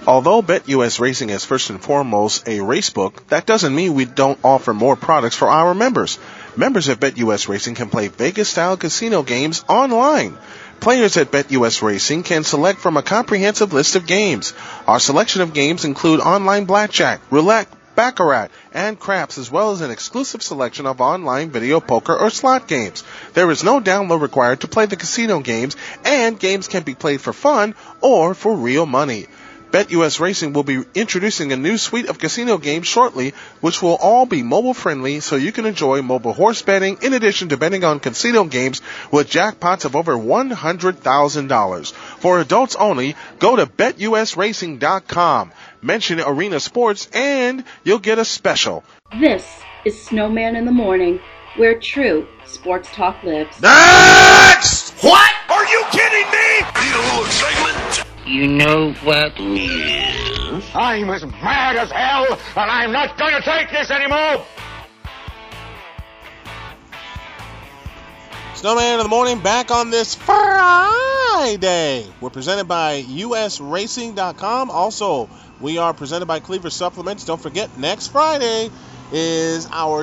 Although BetUS Racing is first and foremost a racebook, that doesn't mean we don't offer more products for our members. Members of BetUS Racing can play Vegas-style casino games online. Players at BetUS Racing can select from a comprehensive list of games. Our selection of games include online blackjack, roulette, baccarat, and craps, as well as an exclusive selection of online video poker or slot games. There is no download required to play the casino games, and games can be played for fun or for real money. BetUS Racing will be introducing a new suite of casino games shortly, which will all be mobile-friendly, so you can enjoy mobile horse betting in addition to betting on casino games with jackpots of over $100,000. For adults only, go to BetUSRacing.com. Mention Arena Sports and you'll get a special. This is Snowman in the Morning, where true sports talk lives. Next! What? Are you kidding me? Need a little excitement? You know what? Yes. I'm as mad as hell, and I'm not going to take this anymore! Snowman in the Morning back on this Friday. We're presented by USRacing.com. Also, we are presented by Cleaver Supplements. Don't forget, next Friday is our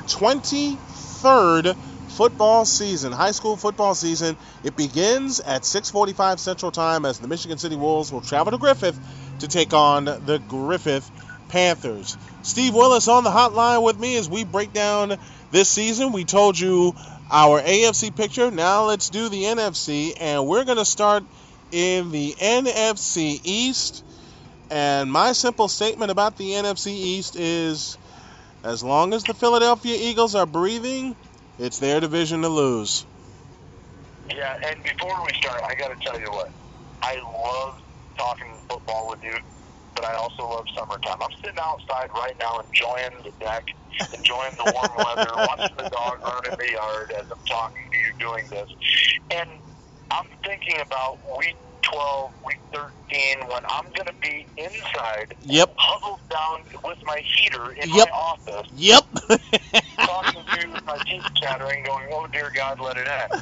23rd football season, high school football season. It begins at 6:45 Central Time as the Michigan City Wolves will travel to Griffith to take on the Griffith Panthers. Steve Willis on the hotline with me as we break down this season. We told you our AFC picture. Now let's do the NFC, and we're going to start in the NFC East. And my simple statement about the NFC East is, as long as the Philadelphia Eagles are breathing, it's their division to lose. Yeah, and before we start, I got to tell you what. I love talking football with you, but I also love summertime. I'm sitting outside right now enjoying the deck, enjoying the warm weather, watching the dog run in the yard as I'm talking to you doing this. And I'm thinking about week 12, week 13, when I'm going to be inside, huddled down with my heater in my office, talking to you with my teeth chattering, going, oh, dear God, let it end.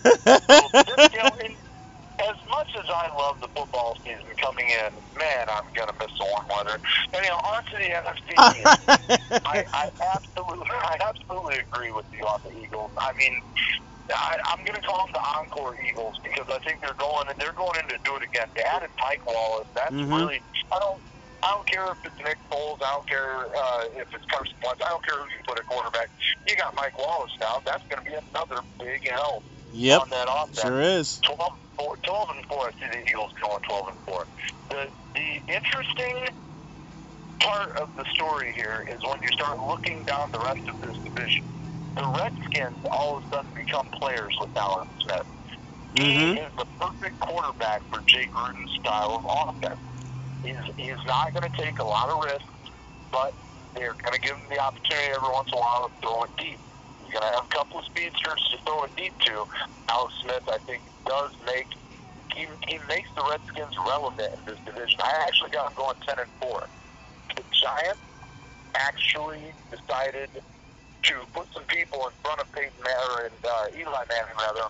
So, as much as I love the football season coming in, man, I'm going to miss the warm weather. And, on to the NFC. I absolutely agree with you on the Eagles. I mean, I'm going to call them the Encore Eagles because I think they're going in to do it again. They added Mike Wallace. That's really, I don't care if it's Nick Foles. I don't care if it's Carson Wentz. I don't care who you put at quarterback. You got Mike Wallace now. That's going to be another big help on that offense. Sure is. 12-4. I see the Eagles going 12-4. The interesting part of the story here is when you start looking down the rest of this division. The Redskins all of a sudden become players with Alex Smith. He is the perfect quarterback for Jay Gruden's style of offense. He's not going to take a lot of risks, but they're going to give him the opportunity every once in a while to throw it deep. He's going to have a couple of speedsters to throw it deep to. Alex Smith, I think, does make he makes the Redskins relevant in this division. I actually got him going 10-4. The Giants actually decided to put some people in front of Peyton Manning and Eli Manning,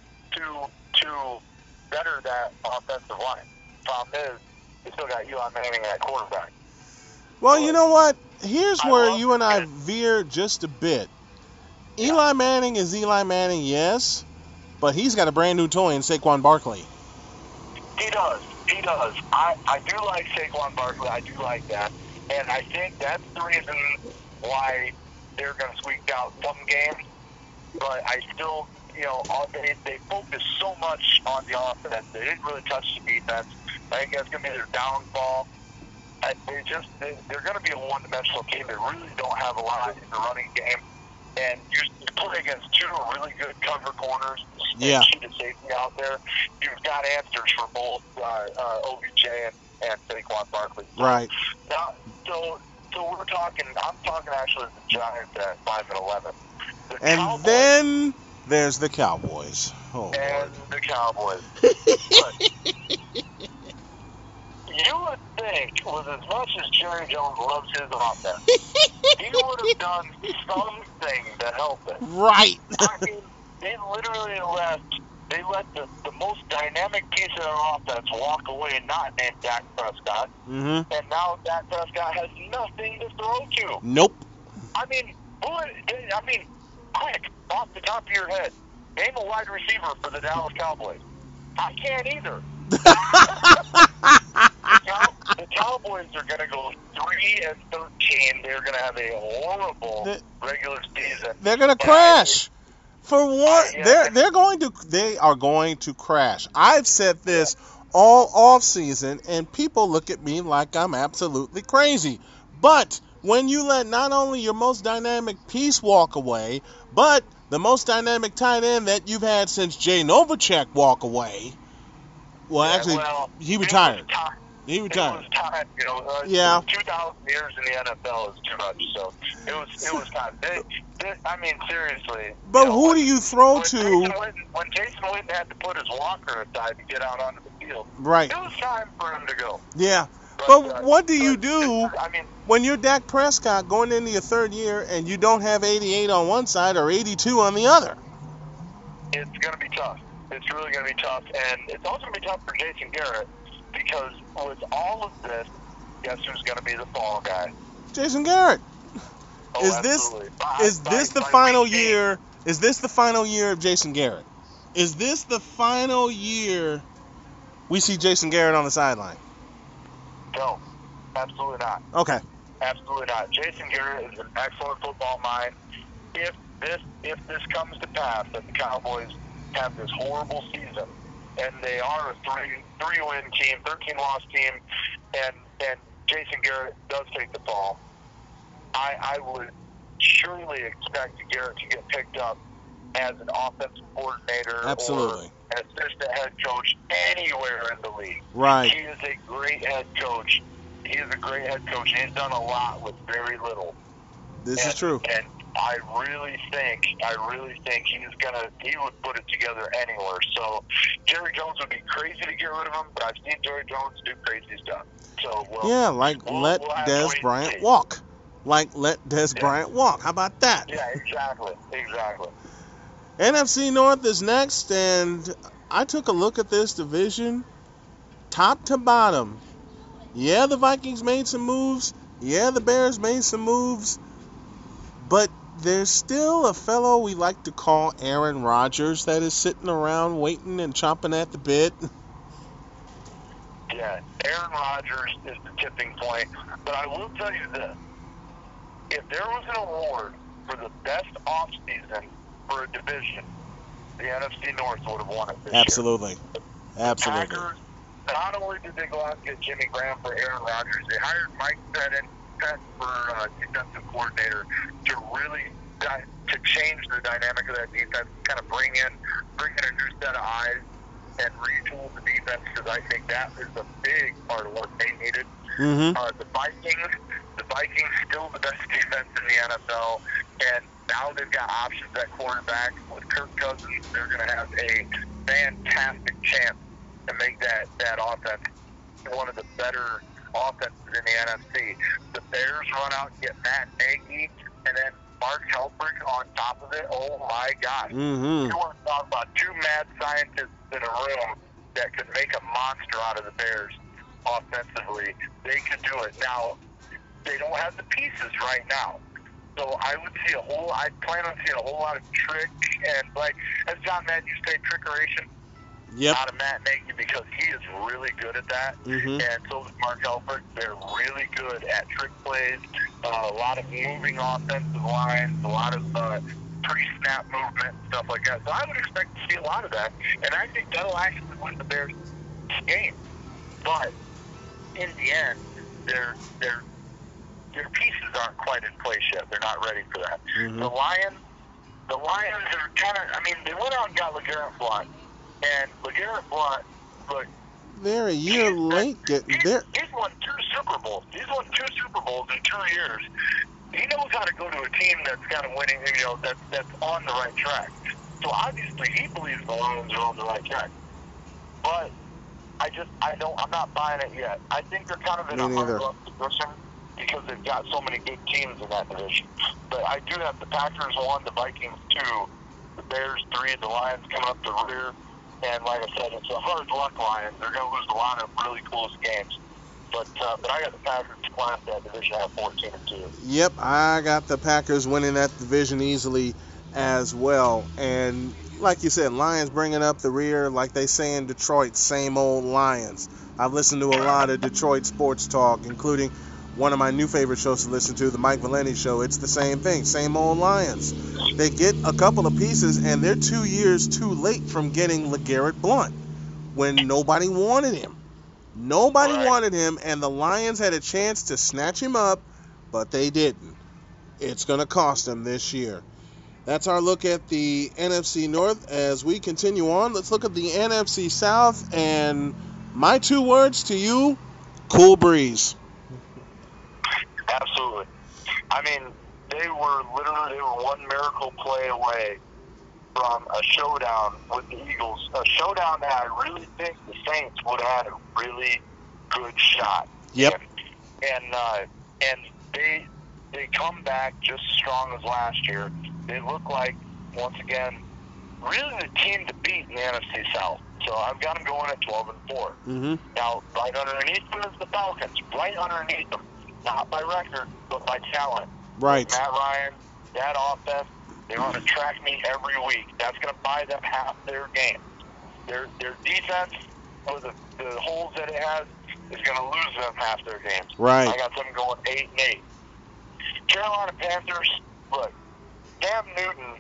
to better that offensive line. Problem is, they still got Eli Manning at quarterback. Well, you know what? Here's where you and I veer just a bit. Eli Manning is Eli Manning, yes, but he's got a brand new toy in Saquon Barkley. He does. I do like Saquon Barkley. I do like that. And I think that's the reason why they're going to squeak out some games. But I still, they focus so much on the offense. They didn't really touch the defense. I think that's going to be their downfall. They're going to be a one-dimensional team. They really don't have a lot in the running game. And you play against two really good cover corners, shoot a safety out there. You've got answers for both OBJ and Saquon Barkley. Right. Now, so I'm talking actually the Giants at 5-11. And then there's the Cowboys. Oh, and Lord. The Cowboys. You would think, with as much as Jerry Jones loves his offense, he would have done something to help it. Right. I mean, they literally left They let the most dynamic piece of their offense walk away, not named Dak Prescott. Mm-hmm. And now Dak Prescott has nothing to throw to. Nope. I mean, quick, off the top of your head, name a wide receiver for the Dallas Cowboys. I can't either. The Cowboys are going to go 3-13. They're going to have a horrible regular season. They're going to crash. For one, they are going to crash. I've said this all off season, and people look at me like I'm absolutely crazy. But when you let not only your most dynamic piece walk away, but the most dynamic tight end that you've had since Jay Novacek walk away. He retired. He retired. It was time, 2,000 years in the NFL is too much. So it was time. Seriously. But who do you throw to? When Jason Witten had to put his walker aside to get out onto the field, right? It was time for him to go. Yeah. But what do you do when you're Dak Prescott going into your third year and you don't have 88 on one side or 82 on the other? It's going to be tough. It's really going to be tough. And it's also going to be tough for Jason Garrett because with all of this, guess who's going to be the fall guy? Jason Garrett. Oh, Is this the final year? Is this the final year of Jason Garrett? Is this the final year we see Jason Garrett on the sideline? No, absolutely not. Okay. Absolutely not. Jason Garrett is an excellent football mind. If this comes to pass, that the Cowboys have this horrible season, and they are a three-win team, 13-loss team, and Jason Garrett does take the fall, I would surely expect Garrett to get picked up as an offensive coordinator Absolutely. or an assistant head coach anywhere in the league. Right. He is a great head coach. He is a great head coach. He's done a lot with very little. This is true. And I really think he would put it together anywhere. So Jerry Jones would be crazy to get rid of him, but I've seen Jerry Jones do crazy stuff. So let Dez Bryant walk. Let Dez Bryant walk. How about that? Yeah, exactly. NFC North is next, and I took a look at this division, top to bottom. Yeah, the Vikings made some moves. Yeah, the Bears made some moves. But there's still a fellow we like to call Aaron Rodgers that is sitting around waiting and chomping at the bit. Yeah, Aaron Rodgers is the tipping point. But I will tell you this. If there was an award for the best offseason for a division, the NFC North would have won it this Absolutely. year. Absolutely. Packers, not only did they go out and get Jimmy Graham for Aaron Rodgers, they hired Mike Pettin for defensive coordinator to really to change the dynamic of that defense, kind of bring in a new set of eyes and retool the defense, because I think that is a big part of what they needed. Mm-hmm. The Vikings still the best defense in the NFL, and now they've got options at quarterback with Kirk Cousins. They're going to have a fantastic chance to make that offense one of the better offenses in the NFC. The Bears run out and get Matt Nagy, and then Mark Helfrich on top of it. Oh my gosh! Mm-hmm. You want to talk about two mad scientists in a room that could make a monster out of the Bears offensively? They could do it. Now, they don't have the pieces right now. So I plan on seeing a whole lot of trick and, as John Matthews say, trickeration out of Matt Nagy, because he is really good at that. Mm-hmm. And so is Mark Helfrich. They're really good at trick plays, a lot of moving offensive lines, a lot of pre-snap movement, stuff like that. So I would expect to see a lot of that, and I think that'll actually win the Bears game. But in the end, their pieces aren't quite in place yet. They're not ready for that. Mm-hmm. The Lions are kind of, they went out and got LeGarrette Blount. And LeGarrette Blount, look, they're a year late getting there. He's won 2 Super Bowls. He's won 2 Super Bowls in 2 years. He knows how to go to a team that's kind of winning, that's on the right track. So obviously he believes the Lions are on the right track. But I'm not buying it yet. I think they're kind of in a hard position because they've got so many good teams in that division. But I do have the Packers 1, the Vikings 2, the Bears 3, the Lions coming up the rear. And like I said, it's a hard luck Lions. They're going to lose a lot of really close games. But I got the Packers to climb that division at 14-2. Yep, I got the Packers winning that division easily as well. And like you said, Lions bringing up the rear, like they say in Detroit, same old Lions. I've listened to a lot of Detroit sports talk, including one of my new favorite shows to listen to, the Mike Valenti Show. It's the same thing, same old Lions. They get a couple of pieces, and they're 2 years too late from getting LeGarrette Blount when nobody wanted him. Nobody wanted him, and the Lions had a chance to snatch him up, but they didn't. It's going to cost them this year. That's our look at the NFC North. As we continue on, let's look at the NFC South, and my 2 words to you, cool breeze. Absolutely. I mean, they were one miracle play away from a showdown with the Eagles, a showdown that I really think the Saints would have had a really good shot. Yep. And they come back just as strong as last year. They look like, once again, really the team to beat in the NFC South. So I've got them going at 12-4. Mm-hmm. Now, right underneath them is the Falcons. Right underneath them. Not by record, but by talent. Right. Matt Ryan, that offense, they want to track me every week. That's going to buy them half their game. Their defense, with the holes that it has, is going to lose them half their games. Right. I got them going 8-8. Carolina Panthers, look, Cam Newton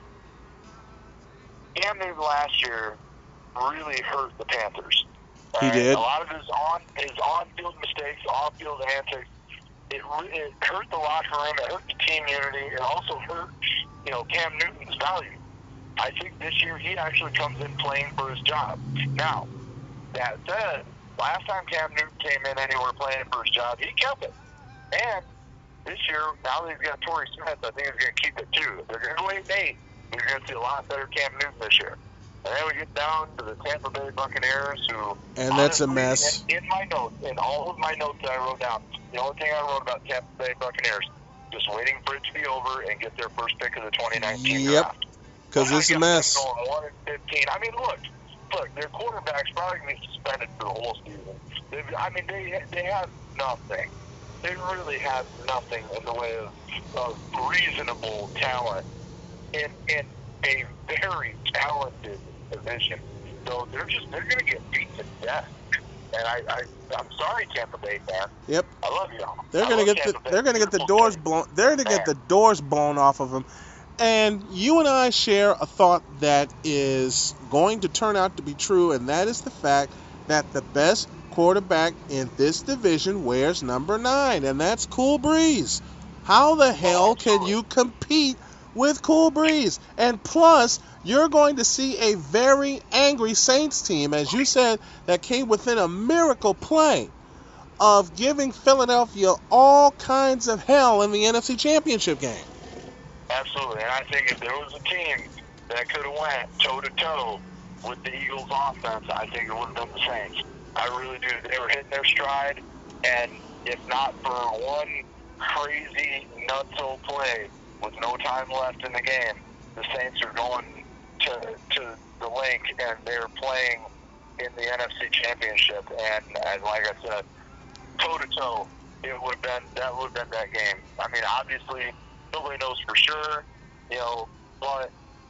last year really hurt the Panthers. He did. A lot of his on-field mistakes, off-field antics, it hurt the locker room, it hurt the team unity, it also hurt, Cam Newton's value. I think this year he actually comes in playing for his job. Now, that said, last time Cam Newton came in anywhere playing for his job, he kept it. And this year, now that he's got Torrey Smith, I think he's going to keep it too. If they're going to go 8-8, you're going to see a lot better Cam Newton this year. And then we get down to the Tampa Bay Buccaneers, who... And that's a mess. In my notes, in all of my notes that I wrote down, the only thing I wrote about Tampa Bay Buccaneers, just waiting for it to be over and get their first pick of the 2019 draft. Because it's a mess. Going 1-15. I mean, look, their quarterback's probably going to be suspended for the whole season. They have nothing. They really have nothing in the way of reasonable talent in a very talented division. So they're going to get beat to death. And I'm sorry, Tampa Bay fan. Yep. I love y'all. They're going to get the doors blown. They're going to get the doors blown off of them. And you and I share a thought that is going to turn out to be true, and that is the fact that the best quarterback in this division wears number 9, and that's Cool Breeze. How the hell can you compete with Cool Breeze? And plus, you're going to see a very angry Saints team, as you said, that came within a miracle play of giving Philadelphia all kinds of hell in the NFC Championship game. Absolutely, and I think if there was a team that could have went toe-to-toe with the Eagles' offense, I think it would have been the Saints. I really do. They were hitting their stride, and if not for one crazy, nutso play with no time left in the game, the Saints are going to the link, and they're playing in the NFC Championship. And like I said, toe-to-toe, that would have been that game. I mean, obviously, nobody knows for sure, but,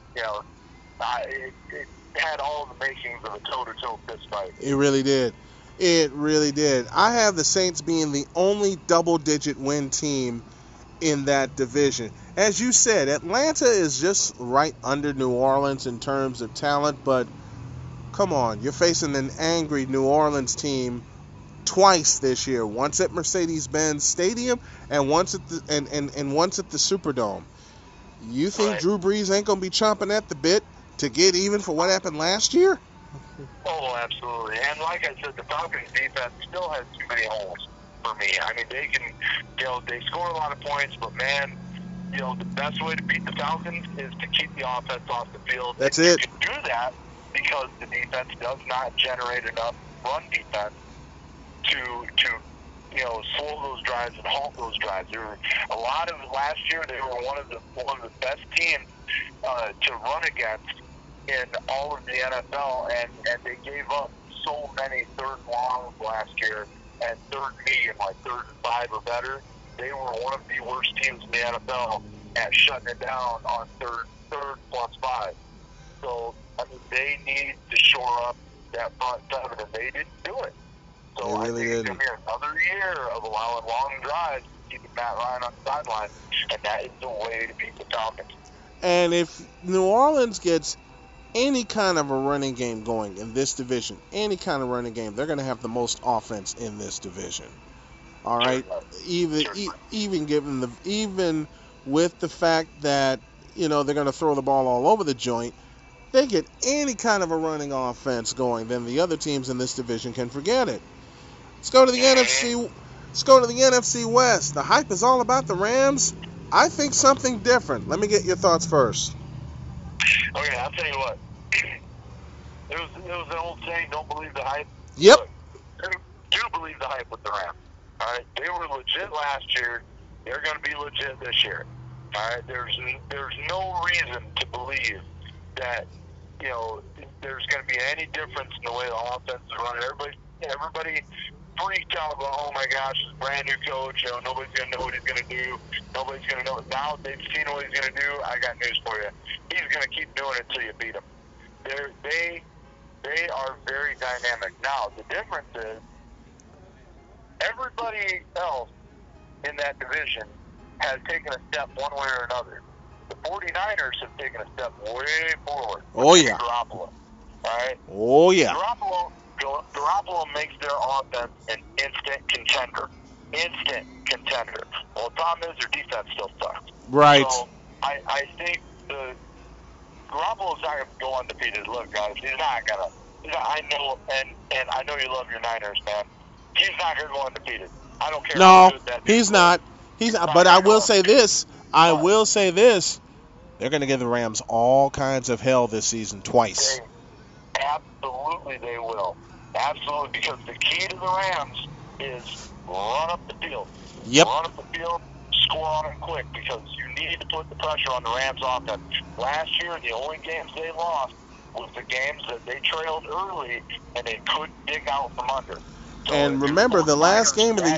it had all the makings of a toe-to-toe fist fight. It really did. It really did. I have the Saints being the only double-digit win team in that division. As you said, Atlanta is just right under New Orleans in terms of talent, but come on, you're facing an angry New Orleans team twice this year. Once at Mercedes-Benz Stadium and once at the Superdome. You think Drew Brees ain't going to be chomping at the bit to get even for what happened last year? Oh, absolutely. And like I said, the Falcons defense still has too many holes for me. I mean, they can, they score a lot of points, but man, the best way to beat the Falcons is to keep the offense off the field. That's and it. You can do that because the defense does not generate enough run defense to slow those drives and halt those drives. There were a lot of last year. They were one of the best teams to run against in all of the NFL, and they gave up so many third and longs last year and third and medium, like 3rd and 5 or better. They were one of the worst teams in the NFL at shutting it down on third plus 5. So, I mean, they need to shore up that front 7, and they didn't do it. So They really I think didn't. it's going to be another year of allowing long drives, keeping Matt Ryan on the sideline, and that is the way to beat the Falcons. And if New Orleans gets any kind of a running game going in this division, any kind of running game, they're going to have the most offense in this division. All right, even with the fact that they're going to throw the ball all over the joint, they get any kind of a running offense going, then the other teams in this division can forget it. Let's go to the NFC. Let's go to the NFC West. The hype is all about the Rams. I think something different. Let me get your thoughts first. Okay, I'll tell you what. It was an old saying, don't believe the hype. Yep. Look, do believe the hype with the Rams. All right, they were legit last year. They're going to be legit this year. All right, there's no reason to believe that there's going to be any difference in the way the offense is running. Everybody freaked out about, oh my gosh, this brand new coach. Nobody's going to know what he's going to do. Nobody's going to know it. Now they've seen what he's going to do. I got news for you. He's going to keep doing it until you beat him. They are very dynamic. Now the difference is everybody else in that division has taken a step one way or another. The 49ers have taken a step way forward. Oh, yeah. Garoppolo. All right? Oh, yeah. Garoppolo makes their offense an instant contender. Instant contender. Well, the problem is their defense still sucks. Right. So I think Garoppolo's not going to go undefeated. Look, guys, he's not going to. I know, and I know you love your Niners, man. He's not going to go undefeated. I don't care. No, he's not. He's not. But I will say this. They're going to give the Rams all kinds of hell this season twice. Absolutely, they will. Absolutely, because the key to the Rams is run up the field. Yep. Run up the field, score on them quick, because you need to put the pressure on the Rams offense. Last year, the only games they lost was the games that they trailed early and they couldn't dig out from under. So and remember, the last game of the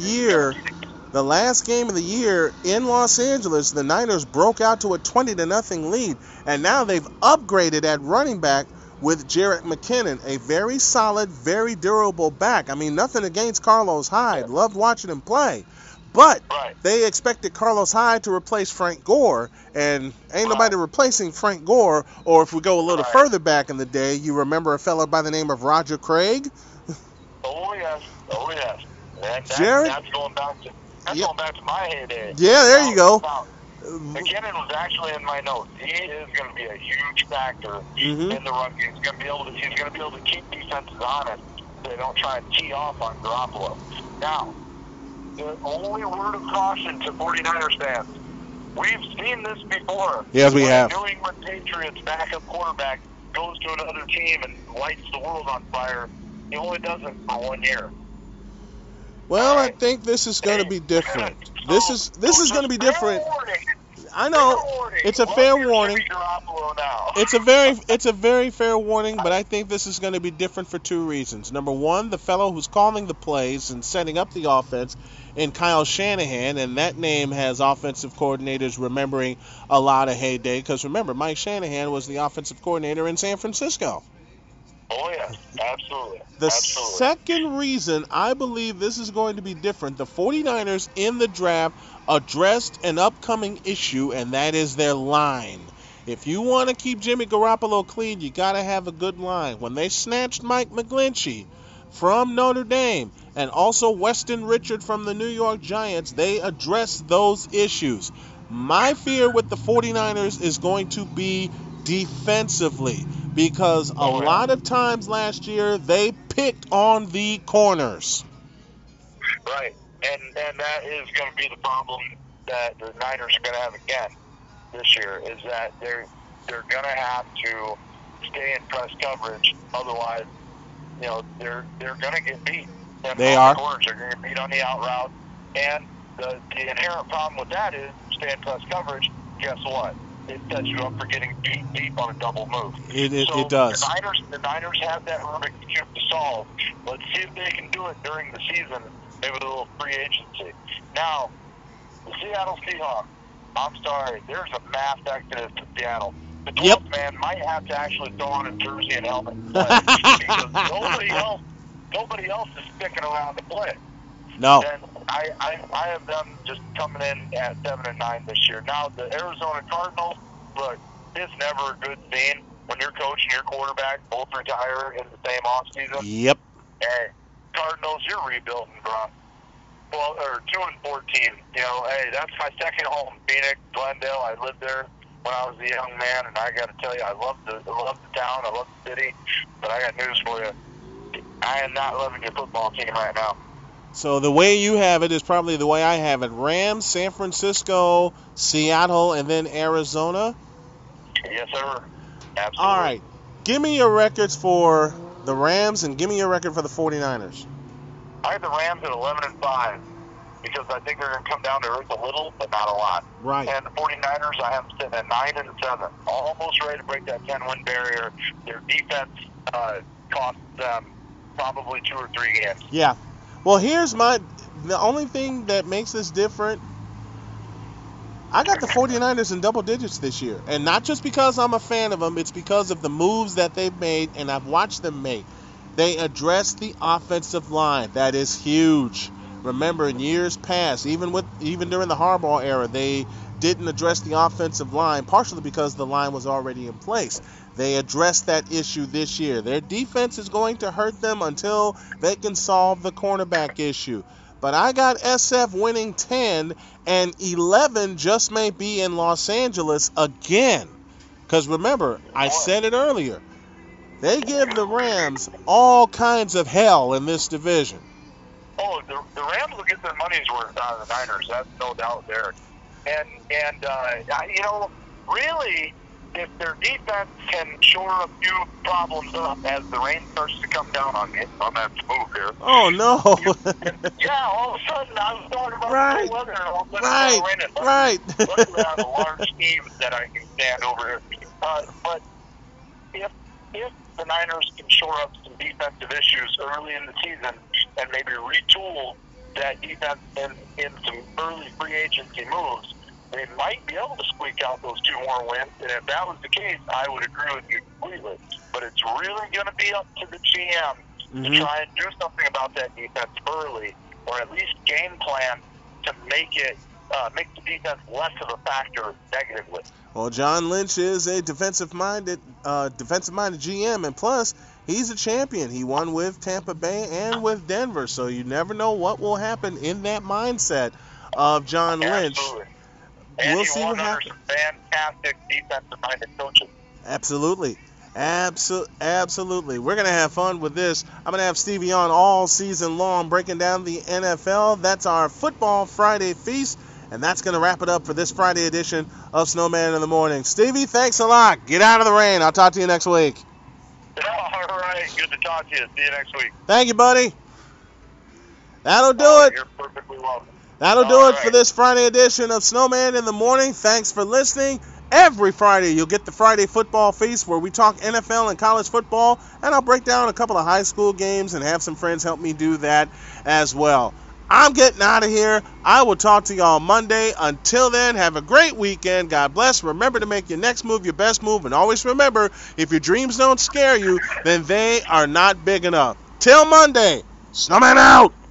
year in Los Angeles, the Niners broke out to a 20-0 lead, and now they've upgraded at running back with Jarrett McKinnon, a very solid, very durable back. I mean, nothing against Carlos Hyde. Loved watching him play. But they expected Carlos Hyde to replace Frank Gore, and ain't nobody replacing Frank Gore. Or if we go a little further back in the day, you remember a fellow by the name of Roger Craig? Oh, yes. That's going back to my heyday. Yeah, there you go. McKinnon was actually in my notes. He is going to be a huge factor in the run game. He's going to be able to keep defenses honest so they don't try and tee off on Garoppolo. Now, the only word of caution to 49ers fans, we've seen this before. Yes, we have. New England Patriots backup quarterback goes to another team and lights the world on fire. He only does it for 1 year. Well, I think this is going to be different. This is going to be different. I know it's a fair warning. It's a very fair warning, but I think this is going to be different for two reasons. Number one, the fellow who's calling the plays and setting up the offense in Kyle Shanahan, and that name has offensive coordinators remembering a lot of heyday, because remember, Mike Shanahan was the offensive coordinator in San Francisco. Oh, yes, absolutely. The second reason I believe this is going to be different, the 49ers in the draft addressed an upcoming issue, and that is their line. If you want to keep Jimmy Garoppolo clean, you got to have a good line. When they snatched Mike McGlinchey from Notre Dame and also Weston Richard from the New York Giants, they addressed those issues. My fear with the 49ers is going to be defensively, because a lot of times last year they picked on the corners. Right, and that is going to be the problem that the Niners are going to have again this year, is that they're going to have to stay in press coverage. Otherwise, they're going to get beat. They are. They're going to get beat on the out route, and the inherent problem with that is stay in press coverage. Guess what? it sets you up for getting deep on a double move. It does. The Niners have that Rubik's Cube to solve. Let's see if they can do it during the season, maybe with a little free agency. Now, the Seattle Seahawks, I'm sorry, there's a mass exodus to Seattle. The 12th man might have to actually throw on a jersey and helmet and play because nobody else is sticking around to play. No. And I have them just coming in at 7-9 this year. Now the Arizona Cardinals, look, it's never a good scene when your coach and your quarterback both retire in the same offseason. Yep. Hey, Cardinals, you're rebuilding, bro. Well, or 2-14. You know, hey, that's my second home. Phoenix, Glendale. I lived there when I was a young man, and I got to tell you, I love the town, I love the city. But I got news for you. I am not loving your football team right now. So the way you have it is probably the way I have it. Rams, San Francisco, Seattle, and then Arizona? Yes, sir. Absolutely. All right. Give me your records for the Rams and give me your record for the 49ers. I have the Rams at 11-5 because I think they're going to come down to earth a little, but not a lot. Right. And the 49ers, I have them sitting at 9-7, almost ready to break that 10-win barrier. Their defense cost them probably 2 or 3 games. Yeah. Well, the only thing that makes this different, I got the 49ers in double digits this year. And not just because I'm a fan of them, it's because of the moves that they've made and I've watched them make. They addressed the offensive line. That is huge. Remember, in years past, even during the Harbaugh era, they didn't address the offensive line, partially because the line was already in place. They addressed that issue this year. Their defense is going to hurt them until they can solve the cornerback issue. But I got SF winning 10, and 11 just may be in Los Angeles again. Because remember, I said it earlier, they give the Rams all kinds of hell in this division. Oh, the Rams will get their money's worth out of the Niners. That's no doubt there. And you know, really, if their defense can shore a few problems up as the rain starts to come down on that smooth here. Oh, no. Yeah, all of a sudden I was talking about Right. the weather and all of a sudden Right. it's raining. Right. Luckily I have a large team that I can stand over here. But if the Niners can shore up some defensive issues early in the season and maybe retool that defense in some early free agency moves, they might be able to squeak out those 2 more wins. And if that was the case, I would agree with you completely. But it's really going to be up to the GM to try and do something about that defense early, or at least game plan to make the defense less of a factor negatively. Well, John Lynch is a defensive-minded GM, and plus, he's a champion. He won with Tampa Bay and with Denver, so you never know what will happen in that mindset of John Lynch. Absolutely. And We'll he see won what under happens. some fantastic defensive-minded coaches. Absolutely. Absolutely. We're going to have fun with this. I'm going to have Stevie on all season long breaking down the NFL. That's our Football Friday feast, and that's going to wrap it up for this Friday edition of Snowman in the Morning. Stevie, thanks a lot. Get out of the rain. I'll talk to you next week. All right. Good to talk to you. See you next week. Thank you, buddy. That'll do it. You're perfectly welcome. That'll do All it for right. this Friday edition of Snowman in the Morning. Thanks for listening. Every Friday, you'll get the Friday Football Feast where we talk NFL and college football, and I'll break down a couple of high school games and have some friends help me do that as well. I'm getting out of here. I will talk to y'all Monday. Until then, have a great weekend. God bless. Remember to make your next move your best move, and always remember, if your dreams don't scare you, then they are not big enough. Till Monday, Snowman out.